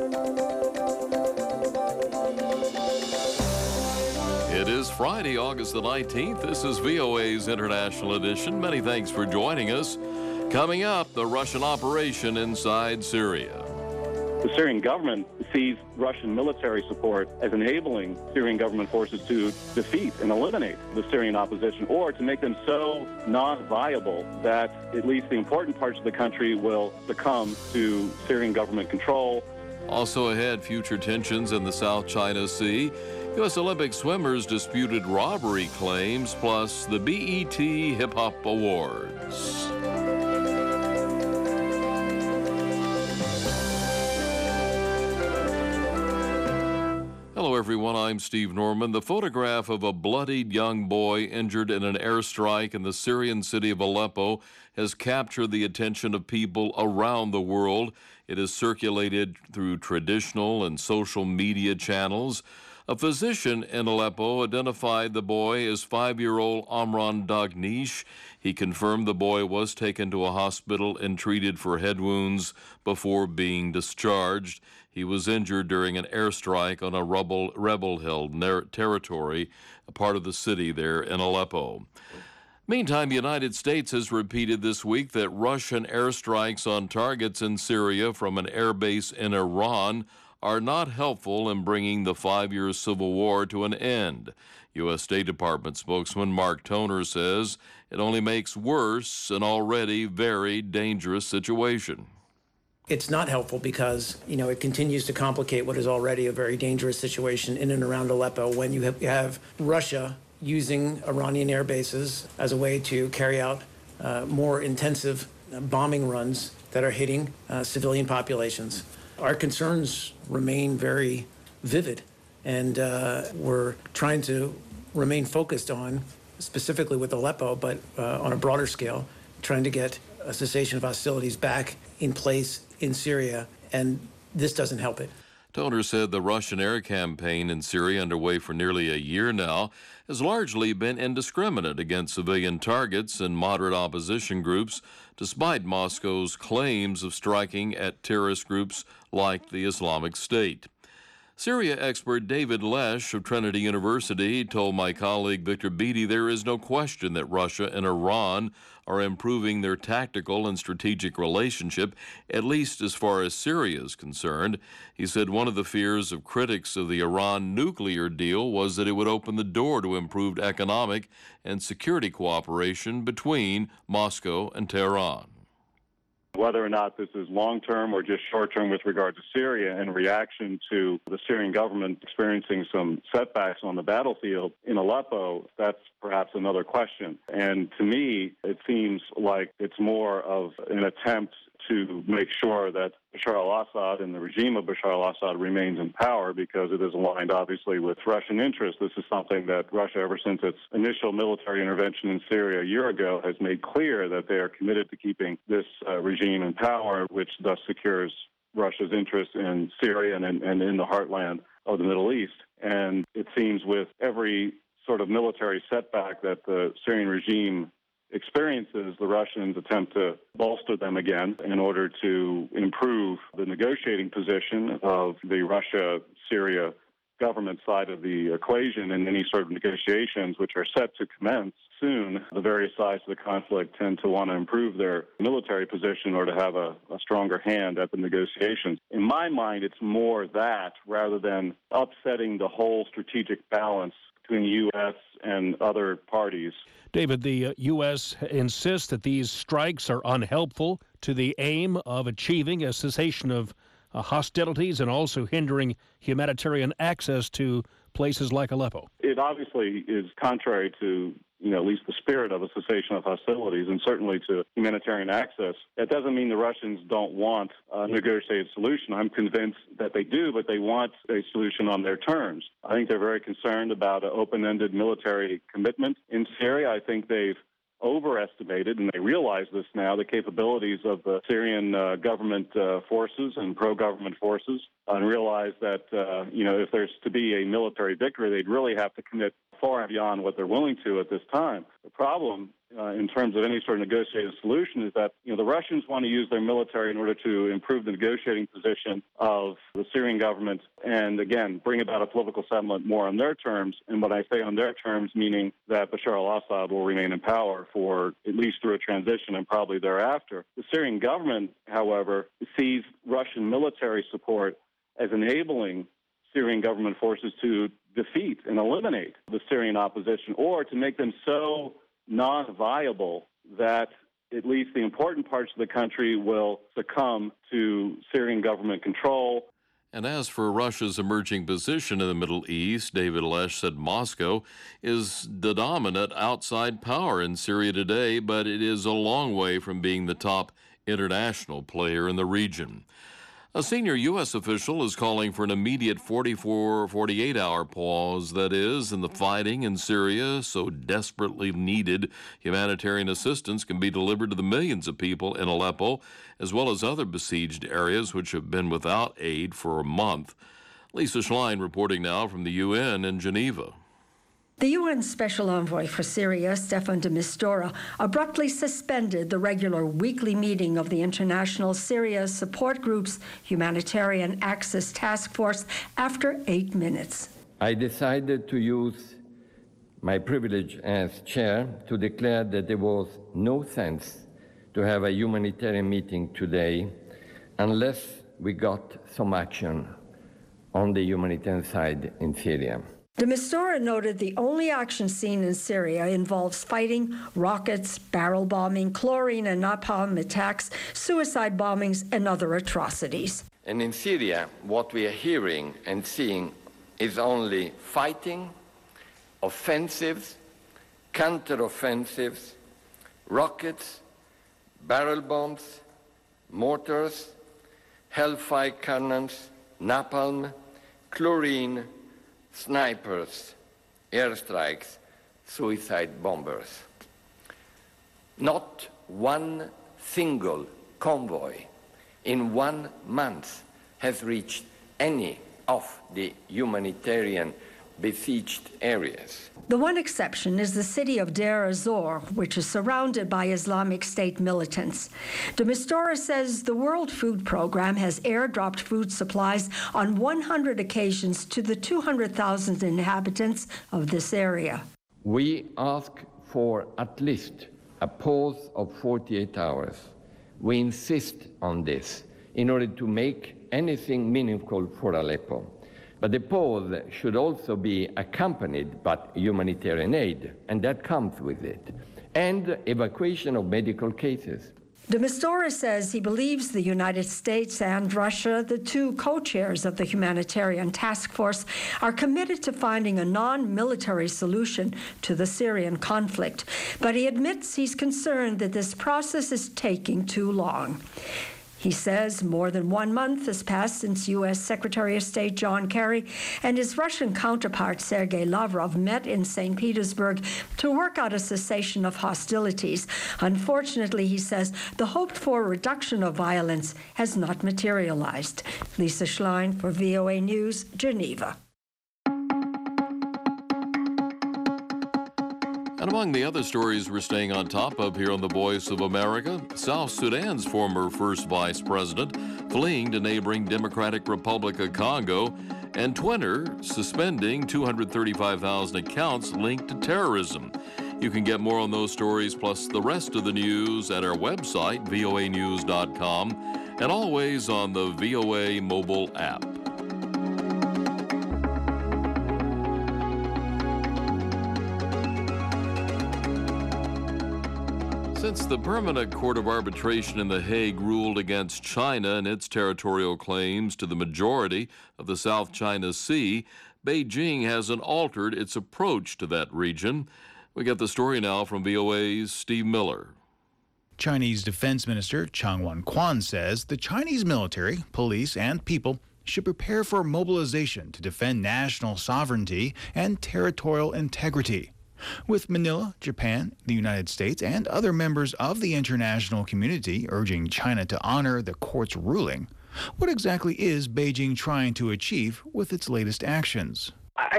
It is Friday, August the 19th. This is VOA's International Edition. Many thanks for joining us. Coming up, the Russian operation inside Syria. The Syrian government sees Russian military support as enabling Syrian government forces to defeat and eliminate the Syrian opposition, or to make them so non-viable that at least the important parts of the country will succumb to Syrian government control. Also ahead, future tensions in the South China Sea. U.S. Olympic swimmers disputed robbery claims, plus the BET Hip Hop Awards. Hello, everyone. I'm Steve Norman. The photograph of a bloodied young boy injured in an airstrike in the Syrian city of Aleppo has captured the attention of people around the world. It is circulated through traditional and social media channels. A physician in Aleppo identified the boy as 5-year-old Amran Dagnish. He confirmed the boy was taken to a hospital and treated for head wounds before being discharged. He was injured during an airstrike on a rebel-held territory, a part of the city there in Aleppo. Meantime, the United States has repeated this week that Russian airstrikes on targets in Syria from an airbase in Iran are not helpful in bringing the 5-year civil war to an end. U.S. State Department spokesman Mark Toner says it only makes worse an already very dangerous situation. It's not helpful because, it continues to complicate what is already a very dangerous situation in and around Aleppo when you have Russia using Iranian air bases as a way to carry out more intensive bombing runs that are hitting civilian populations. Our concerns remain very vivid, and we're trying to remain focused on, specifically with Aleppo, but on a broader scale, trying to get a cessation of hostilities back in place in Syria, and this doesn't help it. Toner said the Russian air campaign in Syria, underway for nearly a year now, has largely been indiscriminate against civilian targets and moderate opposition groups, despite Moscow's claims of striking at terrorist groups like the Islamic State. Syria expert David Lesh of Trinity University told my colleague Victor Beatty there is no question that Russia and Iran are improving their tactical and strategic relationship, at least as far as Syria is concerned. He said one of the fears of critics of the Iran nuclear deal was that it would open the door to improved economic and security cooperation between Moscow and Tehran. Whether or not this is long-term or just short-term with regard to Syria in reaction to the Syrian government experiencing some setbacks on the battlefield in Aleppo, that's perhaps another question. And to me, it seems like it's more of an attempt to make sure that Bashar al-Assad and the regime of Bashar al-Assad remains in power, because it is aligned, obviously, with Russian interests. This is something that Russia, ever since its initial military intervention in Syria a year ago, has made clear that they are committed to keeping this regime in power, which thus secures Russia's interest in Syria and in the heartland of the Middle East. And it seems with every sort of military setback that the Syrian regime experiences, the Russians attempt to bolster them again in order to improve the negotiating position of the Russia-Syria government side of the equation in any sort of negotiations which are set to commence soon. The various sides of the conflict tend to want to improve their military position or to have a stronger hand at the negotiations. In my mind, it's more that rather than upsetting the whole strategic balance between the U.S. and other parties. David, the U.S. insists that these strikes are unhelpful to the aim of achieving a cessation of hostilities and also hindering humanitarian access to places like Aleppo. It obviously is contrary to, at least the spirit of a cessation of hostilities and certainly to humanitarian access. That doesn't mean the Russians don't want a negotiated solution. I'm convinced that they do, but they want a solution on their terms. I think they're very concerned about an open-ended military commitment in Syria. I think they've overestimated, and they realize this now, the capabilities of the Syrian government forces and pro-government forces, and realize that, if there's to be a military victory, they'd really have to commit far beyond what they're willing to at this time. The problem in terms of any sort of negotiated solution is that the Russians want to use their military in order to improve the negotiating position of the Syrian government and, again, bring about a political settlement more on their terms. And when I say on their terms, meaning that Bashar al-Assad will remain in power for at least through a transition and probably thereafter. The Syrian government, however, sees Russian military support as enabling Syrian government forces to defeat and eliminate the Syrian opposition, or to make them so non-viable that at least the important parts of the country will succumb to Syrian government control. And as for Russia's emerging position in the Middle East, David Lesh said Moscow is the dominant outside power in Syria today, but it is a long way from being the top international player in the region. A senior U.S. official is calling for an immediate 48-hour pause, that is, in the fighting in Syria, so desperately needed humanitarian assistance can be delivered to the millions of people in Aleppo, as well as other besieged areas which have been without aid for a month. Lisa Schlein reporting now from the UN in Geneva. The UN Special Envoy for Syria, Staffan de Mistura, abruptly suspended the regular weekly meeting of the International Syria Support Group's Humanitarian Access Task Force after 8 minutes. I decided to use my privilege as chair to declare that there was no sense to have a humanitarian meeting today unless we got some action on the humanitarian side in Syria. De Mistura noted the only action seen in Syria involves fighting, rockets, barrel bombing, chlorine and napalm attacks, suicide bombings, and other atrocities. And in Syria, what we are hearing and seeing is only fighting, offensives, counter-offensives, rockets, barrel bombs, mortars, hellfire cannons, napalm, chlorine, snipers, airstrikes, suicide bombers. Not one single convoy in 1 month has reached any of the humanitarian besieged areas. The one exception is the city of Deir ez-Zor, which is surrounded by Islamic State militants. De Mistura says the World Food Program has airdropped food supplies on 100 occasions to the 200,000 inhabitants of this area. We ask for at least a pause of 48 hours. We insist on this in order to make anything meaningful for Aleppo. But the pause should also be accompanied by humanitarian aid, and that comes with it, and evacuation of medical cases. De Mistura says he believes the United States and Russia, the two co-chairs of the Humanitarian Task Force, are committed to finding a non-military solution to the Syrian conflict. But he admits he's concerned that this process is taking too long. He says more than 1 month has passed since U.S. Secretary of State John Kerry and his Russian counterpart Sergei Lavrov met in St. Petersburg to work out a cessation of hostilities. Unfortunately, he says, the hoped-for reduction of violence has not materialized. Lisa Schlein for VOA News, Geneva. And among the other stories we're staying on top of here on The Voice of America, South Sudan's former first vice president fleeing to neighboring Democratic Republic of Congo, and Twitter suspending 235,000 accounts linked to terrorism. You can get more on those stories plus the rest of the news at our website, voanews.com, and always on the VOA mobile app. Since the Permanent Court of Arbitration in The Hague ruled against China and its territorial claims to the majority of the South China Sea, Beijing hasn't altered its approach to that region. We get the story now from VOA's Steve Miller. Chinese Defense Minister Chang Wan-Kwan says the Chinese military, police, and people should prepare for mobilization to defend national sovereignty and territorial integrity. With Manila, Japan, the United States, and other members of the international community urging China to honor the court's ruling, what exactly is Beijing trying to achieve with its latest actions? I think what they're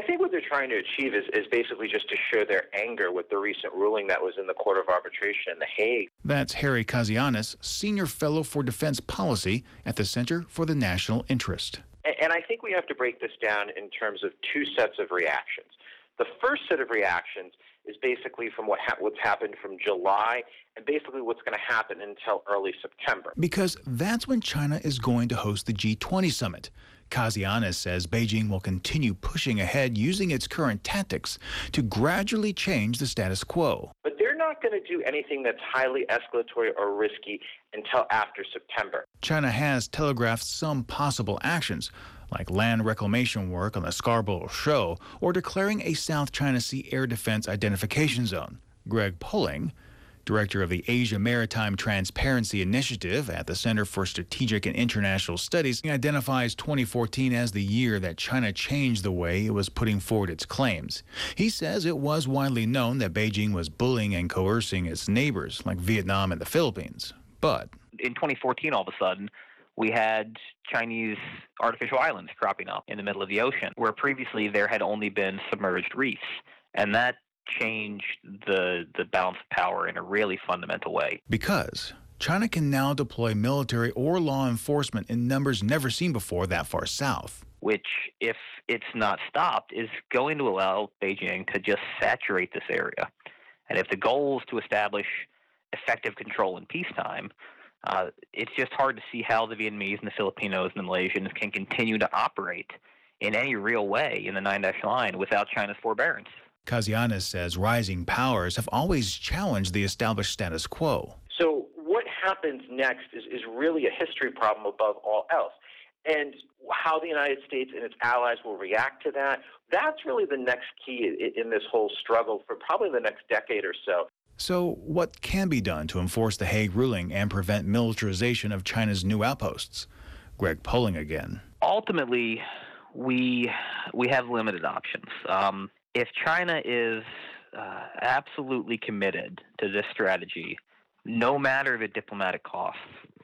trying to achieve is basically just to show their anger with the recent ruling that was in the Court of Arbitration in The Hague. That's Harry Kazianis, Senior Fellow for Defense Policy at the Center for the National Interest. And I think we have to break this down in terms of two sets of reactions. The first set of reactions is basically from what's happened from July and basically what's going to happen until early September. Because that's when China is going to host the G20 summit. Kazianis says Beijing will continue pushing ahead using its current tactics to gradually change the status quo. But they're not going to do anything that's highly escalatory or risky until after September. China has telegraphed some possible actions, like land reclamation work on the Scarborough Shoal or declaring a South China Sea air defense identification zone. Greg Polling, director of the Asia Maritime Transparency Initiative at the Center for Strategic and International Studies, identifies 2014 as the year that China changed the way it was putting forward its claims. He says it was widely known that Beijing was bullying and coercing its neighbors, like Vietnam and the Philippines. But in 2014, all of a sudden, we had Chinese artificial islands cropping up in the middle of the ocean, where previously there had only been submerged reefs. And that changed the balance of power in a really fundamental way. Because China can now deploy military or law enforcement in numbers never seen before that far south. Which, if it's not stopped, is going to allow Beijing to just saturate this area. And if the goal is to establish effective control in peacetime, it's just hard to see how the Vietnamese and the Filipinos and the Malaysians can continue to operate in any real way in the Nine Dash Line without China's forbearance. Kazianis says rising powers have always challenged the established status quo. So what happens next is really a history problem above all else. And how the United States and its allies will react to that, that's really the next key in this whole struggle for probably the next decade or so. So what can be done to enforce the Hague ruling and prevent militarization of China's new outposts? Greg Polling again. Ultimately, we have limited options. If China is absolutely committed to this strategy, no matter the diplomatic costs,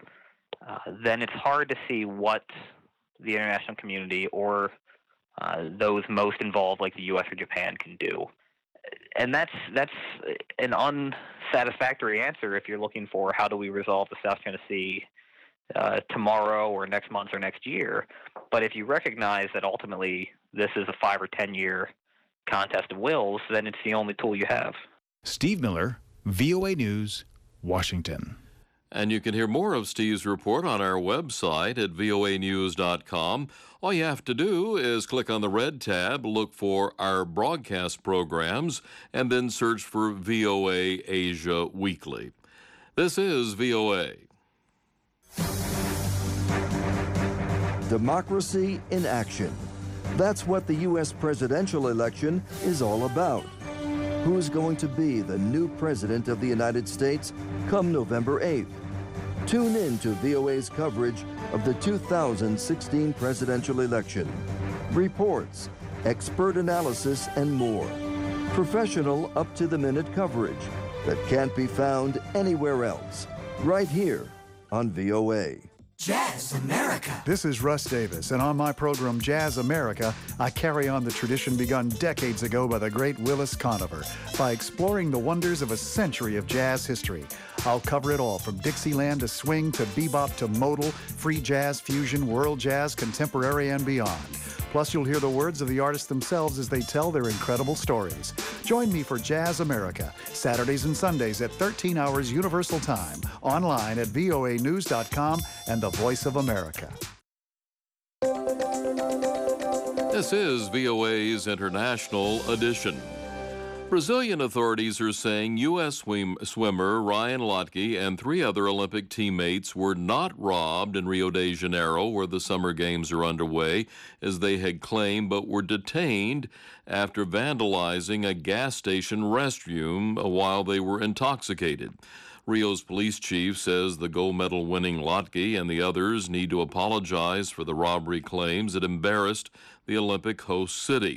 then it's hard to see what the international community or those most involved, like the U.S. or Japan, can do. And that's an unsatisfactory answer if you're looking for how do we resolve the South China Sea tomorrow or next month or next year. But if you recognize that ultimately this is a 5 or 10 year contest of wills, then it's the only tool you have. Steve Miller, VOA News, Washington. And you can hear more of Steve's report on our website at voanews.com. All you have to do is click on the red tab, look for our broadcast programs, and then search for VOA Asia Weekly. This is VOA. Democracy in action. That's what the U.S. presidential election is all about. Who's going to be the new president of the United States come November 8th? Tune in to VOA's coverage of the 2016 presidential election. Reports, expert analysis, and more. Professional, up-to-the-minute coverage that can't be found anywhere else. Right here on VOA. Jazz America. This is Russ Davis, and on my program Jazz America, I carry on the tradition begun decades ago by the great Willis Conover by exploring the wonders of a century of jazz history. I'll cover it all from Dixieland to swing to bebop to modal, free jazz, fusion, world jazz, contemporary, and beyond. Plus, you'll hear the words of the artists themselves as they tell their incredible stories. Join me for Jazz America, Saturdays and Sundays at 13 hours Universal Time, online at voanews.com and the Voice of America. This is VOA's International Edition. Brazilian authorities are saying U.S. swimmer Ryan Lochte and 3 other Olympic teammates were not robbed in Rio de Janeiro, where the Summer Games are underway, as they had claimed, but were detained after vandalizing a gas station restroom while they were intoxicated. Rio's police chief says the gold medal winning Lochte and the others need to apologize for the robbery claims that embarrassed the Olympic host city.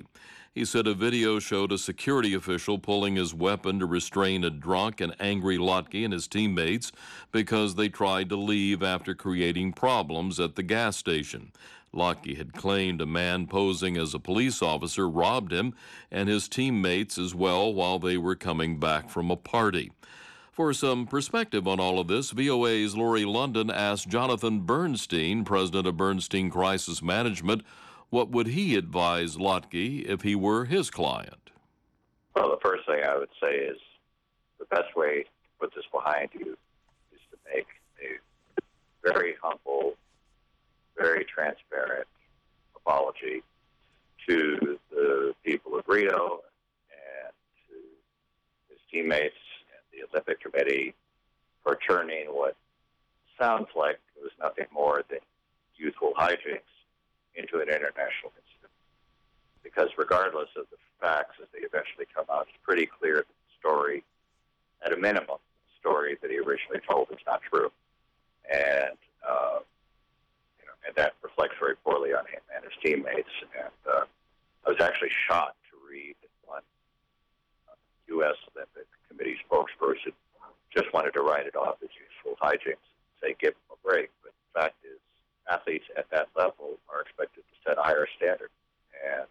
He said a video showed a security official pulling his weapon to restrain a drunk and angry Lotke and his teammates because they tried to leave after creating problems at the gas station. Lotke had claimed a man posing as a police officer robbed him and his teammates as well while they were coming back from a party. For some perspective on all of this, VOA's Laurie London asked Jonathan Bernstein, president of Bernstein Crisis Management, what would he advise Lotke if he were his client? Well, the first thing I would say is the best way to put this behind you is to make a very humble, very transparent apology to the people of Rio and to his teammates and the Olympic Committee for turning what sounds like it was nothing more than youthful hijinks into an international incident. Because regardless of the facts as they eventually come out, it's pretty clear that the story, at a minimum, the story that he originally told is not true. And, and that reflects very poorly on him and his teammates. And I was actually shocked to read that one U.S. Olympic Committee spokesperson just wanted to write it off as useful hijinks and say, give him a break. But the fact is, athletes at that level are expected to set a higher standard, and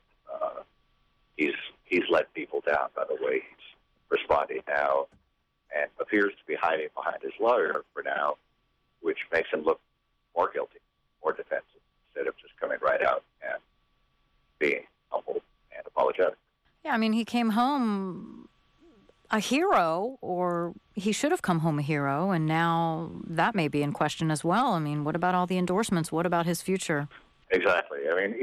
he's let people down by the way he's responding now, and appears to be hiding behind his lawyer for now, which makes him look more guilty, more defensive, instead of just coming right out and being humble and apologetic. Yeah, I mean, he came home a hero, or he should have come home a hero, and now that may be in question as well. I mean, what about all the endorsements? What about his future? Exactly. I mean,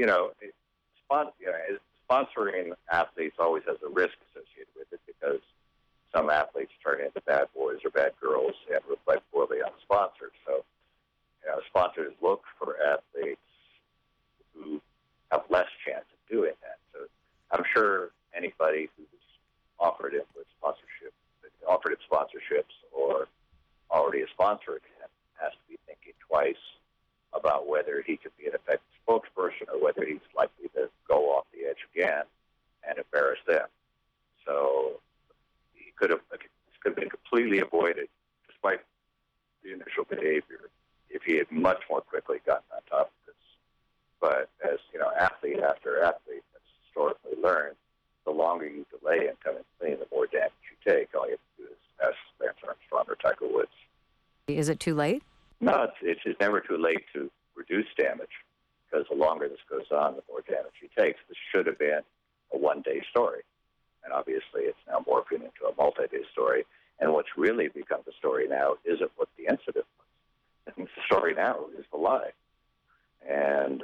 sponsoring athletes always has a risk associated with it because some athletes turn into bad boys or bad girls and reflect poorly on the sponsors. So, sponsors look for athletes who have less chance of doing that. So I'm sure anybody who's offered him sponsorships or already a sponsor again has to be thinking twice about whether he could be an effective spokesperson or whether he's likely to go off the edge again and embarrass them. So this could have been completely avoided despite the initial behavior if he had much more quickly gotten on top of this. But as athlete after athlete has historically learned, the longer you delay in coming clean, the more damage you take. All you have to do is ask Lance Armstrong or Tiger Woods. Is it too late? No, it's never too late to reduce damage, because the longer this goes on, the more damage he takes. This should have been a one-day story, and obviously it's now morphing into a multi-day story. And what's really become the story now isn't what the incident was. I think the story now is the lie, and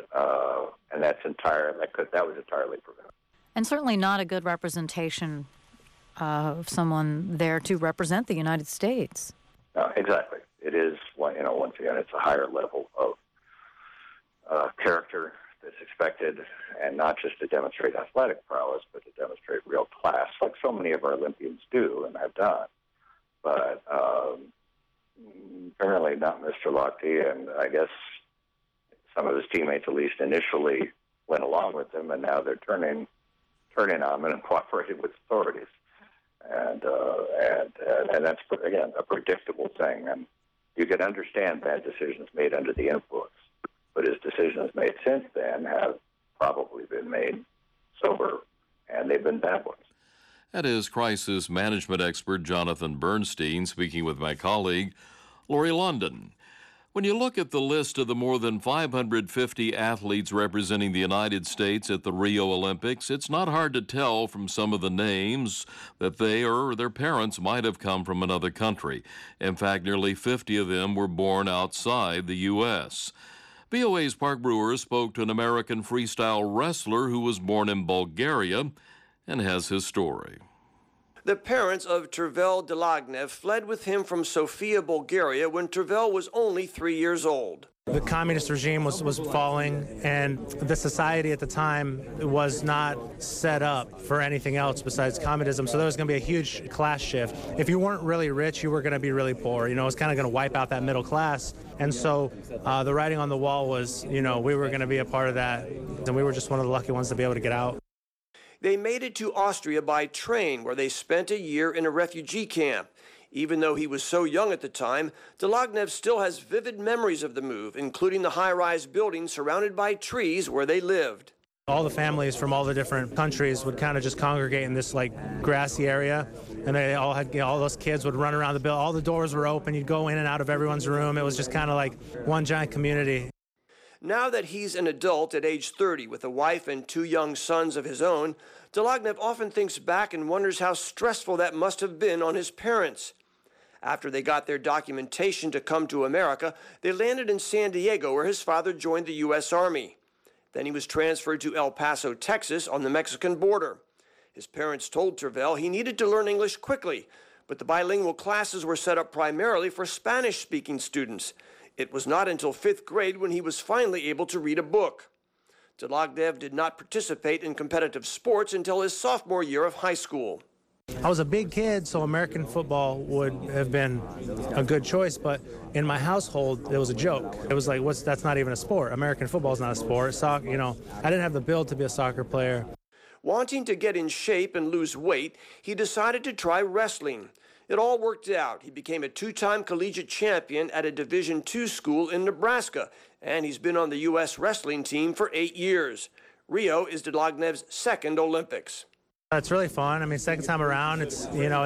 that was entirely preventable. And certainly not a good representation of someone there to represent the United States. No, exactly. It is, once again, it's a higher level of character that's expected, and not just to demonstrate athletic prowess, but to demonstrate real class, like so many of our Olympians do and have done. But apparently not Mr. Lotke, and I guess some of his teammates, at least initially, went along with him, and now they're turning on him and cooperating with authorities. And that's, again, a predictable thing. And you can understand bad decisions made under the influence, but his decisions made since then have probably been made sober, and they've been bad ones. That is crisis management expert Jonathan Bernstein speaking with my colleague, Laurie London. When you look at the list of the more than 550 athletes representing the United States at the Rio Olympics, it's not hard to tell from some of the names that they or their parents might have come from another country. In fact, nearly 50 of them were born outside the U.S. VOA's Park Brewer spoke to an American freestyle wrestler who was born in Bulgaria and has his story. The parents of Tervel Delagnev fled with him from Sofia, Bulgaria, when Tervel was only 3 years old. The communist regime was falling, and the society at the time was not set up for anything else besides communism, so there was going to be a huge class shift. If you weren't really rich, you were going to be really poor. It was kind of going to wipe out that middle class, and so the writing on the wall was, we were going to be a part of that, and we were just one of the lucky ones to be able to get out. They made it to Austria by train, where they spent a year in a refugee camp. Even though he was so young at the time, Dlagnev still has vivid memories of the move, including the high-rise building surrounded by trees where they lived. All the families from all the different countries would kind of just congregate in this grassy area, and they all had all those kids would run around the building. All the doors were open. You'd go in and out of everyone's room. It was just kind of like one giant community. Now that he's an adult at age 30 with a wife and 2 young sons of his own, Dlagnev often thinks back and wonders how stressful that must have been on his parents. After they got their documentation to come to America, they landed in San Diego, where his father joined the U.S. Army. Then he was transferred to El Paso, Texas, on the Mexican border. His parents told Tervel he needed to learn English quickly, but the bilingual classes were set up primarily for Spanish-speaking students. It was not until 5th grade when he was finally able to read a book. Dlagnev did not participate in competitive sports until his sophomore year of high school. I was a big kid, so American football would have been a good choice, but in my household, it was a joke. It was like, that's not even a sport. American football is not a sport. Soccer, I didn't have the build to be a soccer player. Wanting to get in shape and lose weight, he decided to try wrestling. It all worked out. He became a 2-time collegiate champion at a Division II school in Nebraska, and he's been on the U.S. wrestling team for 8 years. Rio is Dlagnev's 2nd Olympics. It's really fun. I mean, second time around, it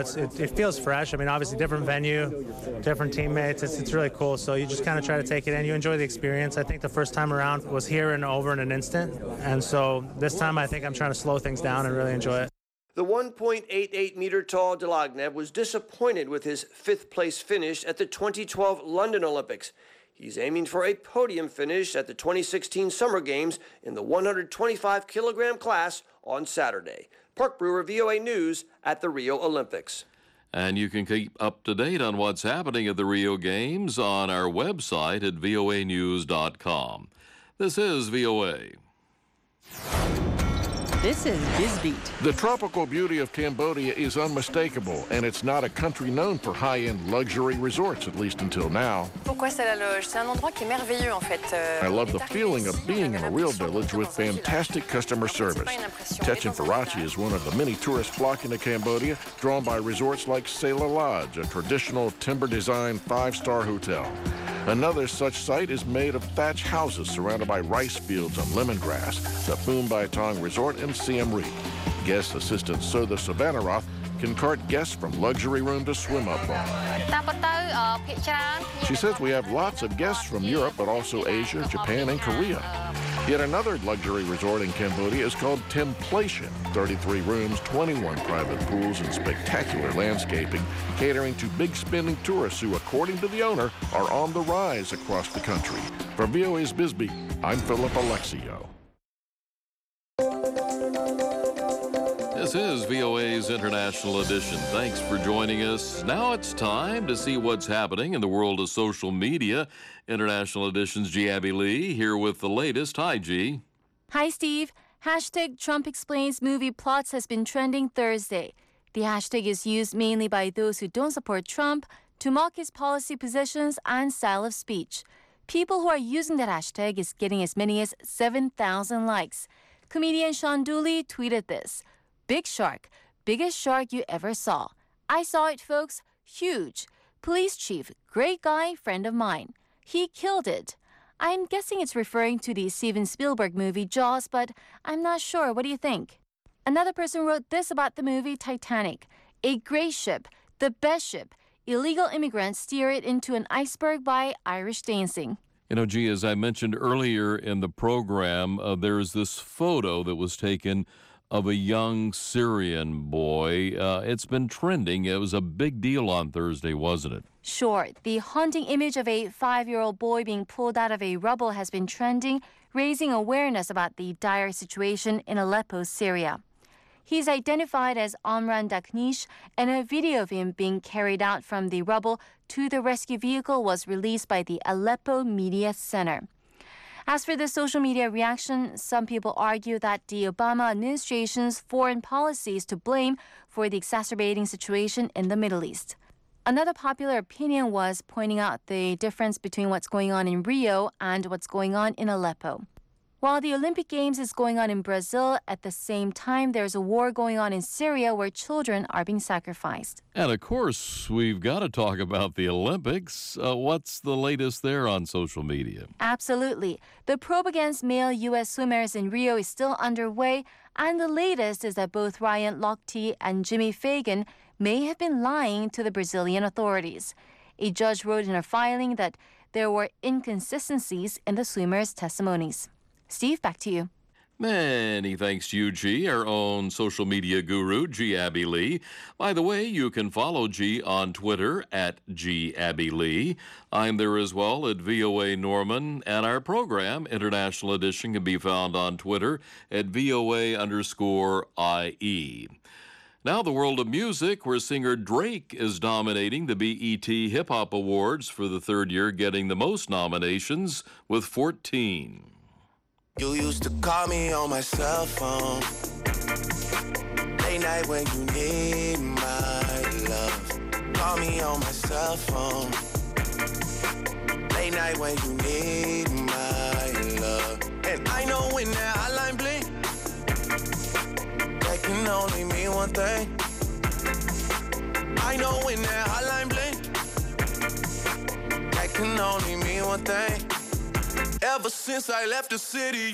feels fresh. I mean, obviously different venue, different teammates. It's really cool. So you just kind of try to take it in. You enjoy the experience. I think the first time around was here and over in an instant. And so this time I think I'm trying to slow things down and really enjoy it. The 1.88-meter-tall Dlagnev was disappointed with his 5th place finish at the 2012 London Olympics. He's aiming for a podium finish at the 2016 Summer Games in the 125-kilogram class on Saturday. Park Brewer, VOA News at the Rio Olympics. And you can keep up to date on what's happening at the Rio Games on our website at voanews.com. This is VOA. This is BizBeat. The tropical beauty of Cambodia is unmistakable, and it's not a country known for high-end luxury resorts, at least until now. Pourquoi c'est la loge? C'est un endroit qui est merveilleux, en fait. I love the feeling of being in a real village with fantastic customer service. Techen Farachi is one of the many tourists flocking to Cambodia, drawn by resorts like Sela Lodge, a traditional timber-designed 5-star hotel. Another such site is made of thatch houses surrounded by rice fields and lemongrass, the Phoom Bai Tong Resort in Siem Reap. Guest assistant Sotha Savanaroth can cart guests from luxury room to swim-up bar. She says we have lots of guests from Europe, but also Asia, Japan, and Korea. Yet another luxury resort in Cambodia is called Templation. 33 rooms, 21 private pools, and spectacular landscaping, catering to big-spending tourists who, according to the owner, are on the rise across the country. For VOA's BizBeat, I'm Philip Alexio. This is VOA's International Edition. Thanks for joining us. Now it's time to see what's happening in the world of social media. International Edition's G. Abby Lee here with the latest. Hi, G. Hi, Steve. Hashtag Trump Explains Movie Plots has been trending Thursday. The hashtag is used mainly by those who don't support Trump to mock his policy positions and style of speech. People who are using that hashtag is getting as many as 7,000 likes. Comedian Sean Dooley tweeted this. Big shark, biggest shark you ever saw. I saw it, folks. Huge. Police chief, great guy, friend of mine. He killed it. I'm guessing it's referring to the Steven Spielberg movie Jaws, but I'm not sure. What do you think? Another person wrote this about the movie Titanic. A great ship, the best ship. Illegal immigrants steer it into an iceberg by Irish dancing. You know, G, as I mentioned earlier in the program, there's this photo that was taken of a young Syrian boy. It's been trending. It was a big deal on Thursday, wasn't it? Sure. The haunting image of a 5-year-old boy being pulled out of a rubble has been trending, raising awareness about the dire situation in Aleppo, Syria. He's identified as Amran Daknish, and a video of him being carried out from the rubble to the rescue vehicle was released by the Aleppo Media Center. As for the social media reaction, some people argue that the Obama administration's foreign policy is to blame for the exacerbating situation in the Middle East. Another popular opinion was pointing out the difference between what's going on in Rio and what's going on in Aleppo. While the Olympic Games is going on in Brazil, at the same time, there's a war going on in Syria where children are being sacrificed. And of course, we've got to talk about the Olympics. What's the latest there on social media? Absolutely. The probe against male U.S. swimmers in Rio is still underway, and the latest is that both Ryan Lochte and Jimmy Fagan may have been lying to the Brazilian authorities. A judge wrote in a filing that there were inconsistencies in the swimmers' testimonies. Steve, back to you. Many thanks to you, G, our own social media guru, G. Abby Lee. By the way, you can follow G on Twitter at G. Abby Lee. I'm there as well at VOA Norman, and our program, International Edition, can be found on Twitter at VOA_IE. Now the world of music, where singer Drake is dominating the BET Hip Hop Awards for the third year, getting the most nominations with 14. You used to call me on my cell phone, late night when you need my love. Call me on my cell phone, late night when you need my love. And I know when that hotline blink, that can only mean one thing. I know when that hotline blink, that can only mean one thing. Ever since I left the city,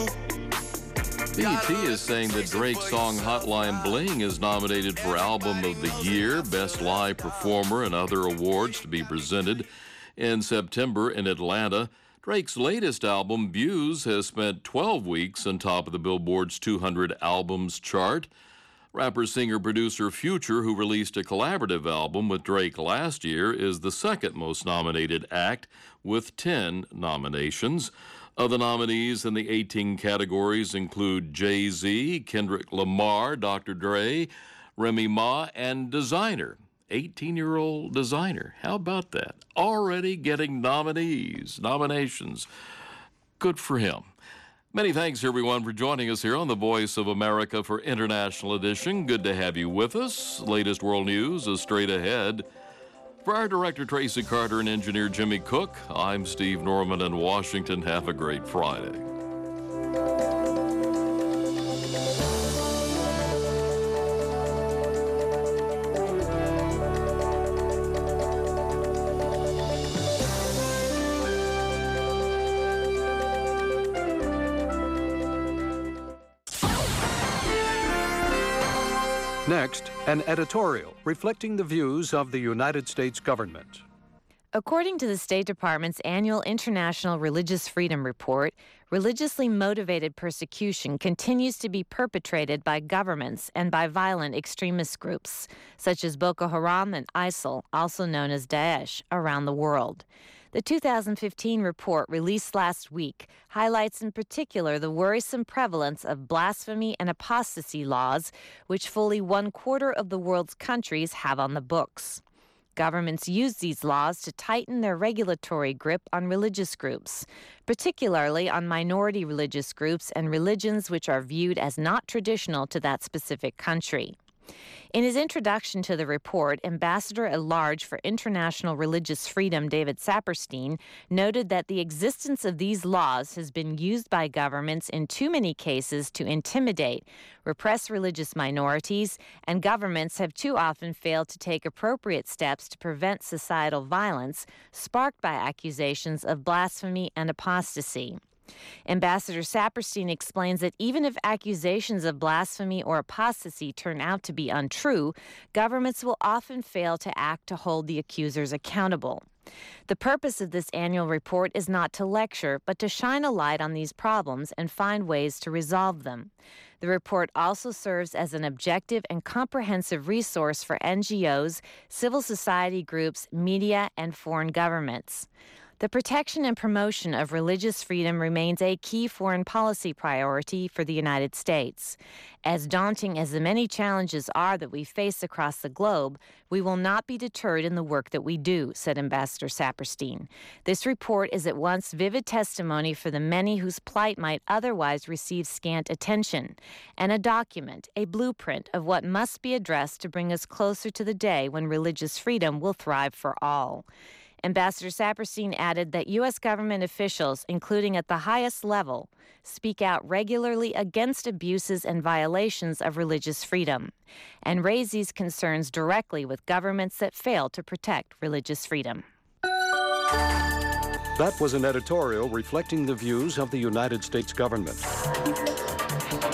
BET is saying that Drake's song Hotline Bling is nominated for Album of the Year, Best Live Performer, and other awards to be presented in September in Atlanta. Drake's latest album, Views, has spent 12 weeks on top of the Billboard's 200 Albums chart. Rapper, singer, producer Future, who released a collaborative album with Drake last year, is the second most nominated act with 10 nominations. Other nominees in the 18 categories include Jay-Z, Kendrick Lamar, Dr. Dre, Remy Ma, and Designer. 18-year-old Designer. How about that? Already getting nominations. Good for him. Many thanks, everyone, for joining us here on The Voice of America for International Edition. Good to have you with us. Latest world news is straight ahead. For our director, Tracy Carter, and engineer Jimmy Cook, I'm Steve Norman in Washington. Have a great Friday. Next, an editorial reflecting the views of the United States government. According to the State Department's annual International Religious Freedom Report, religiously motivated persecution continues to be perpetrated by governments and by violent extremist groups, such as Boko Haram and ISIL, also known as Daesh, around the world. The 2015 report released last week highlights in particular the worrisome prevalence of blasphemy and apostasy laws, which fully 1/4 of the world's countries have on the books. Governments use these laws to tighten their regulatory grip on religious groups, particularly on minority religious groups and religions which are viewed as not traditional to that specific country. In his introduction to the report, Ambassador at Large for International Religious Freedom David Saperstein noted that the existence of these laws has been used by governments in too many cases to intimidate, repress religious minorities, and governments have too often failed to take appropriate steps to prevent societal violence sparked by accusations of blasphemy and apostasy. Ambassador Saperstein explains that even if accusations of blasphemy or apostasy turn out to be untrue, governments will often fail to act to hold the accusers accountable. The purpose of this annual report is not to lecture, but to shine a light on these problems and find ways to resolve them. The report also serves as an objective and comprehensive resource for NGOs, civil society groups, media, and foreign governments. The protection and promotion of religious freedom remains a key foreign policy priority for the United States. As daunting as the many challenges are that we face across the globe, we will not be deterred in the work that we do, said Ambassador Saperstein. This report is at once vivid testimony for the many whose plight might otherwise receive scant attention, and a document, a blueprint of what must be addressed to bring us closer to the day when religious freedom will thrive for all. Ambassador Saperstein added that U.S. government officials, including at the highest level, speak out regularly against abuses and violations of religious freedom, and raise these concerns directly with governments that fail to protect religious freedom. That was an editorial reflecting the views of the United States government.